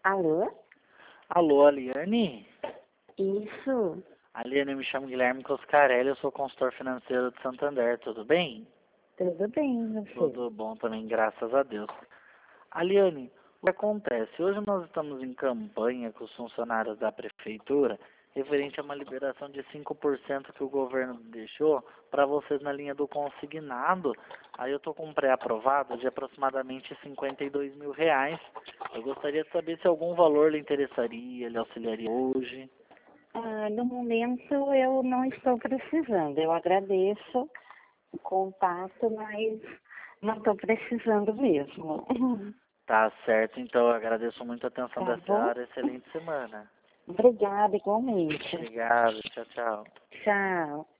Alô? Alô, Aliane? Isso. Aliane, eu me chamo Guilherme Coscarelli, eu sou consultor financeiro de Santander, tudo bem? Tudo bem, você? Tudo bom também, graças a Deus. Aliane, o que acontece? Hoje nós estamos em campanha com os funcionários da prefeitura, referente a uma liberação de 5% que o governo deixou para vocês na linha do consignado. Aí eu estou com um pré-aprovado de aproximadamente R$ 52.000. Eu gostaria de saber se algum valor lhe interessaria, lhe auxiliaria hoje. No momento eu não estou precisando. Eu agradeço o contato, mas não estou precisando mesmo. Tá certo, então eu agradeço muito a atenção Tá da bom? senhora. Excelente semana. Obrigada, igualmente. Obrigado, tchau, tchau. Tchau.